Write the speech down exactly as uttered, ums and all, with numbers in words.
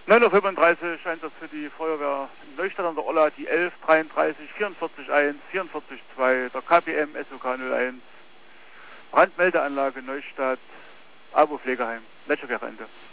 neun Uhr fünfunddreißig Einsatz für die Feuerwehr Neustadt an der Olla, die elf dreiunddreißig vierundvierzig eins vierundvierzig zwei, der K P M S O K null eins, Brandmeldeanlage Neustadt, A W O Pflegeheim, Letzterquerende.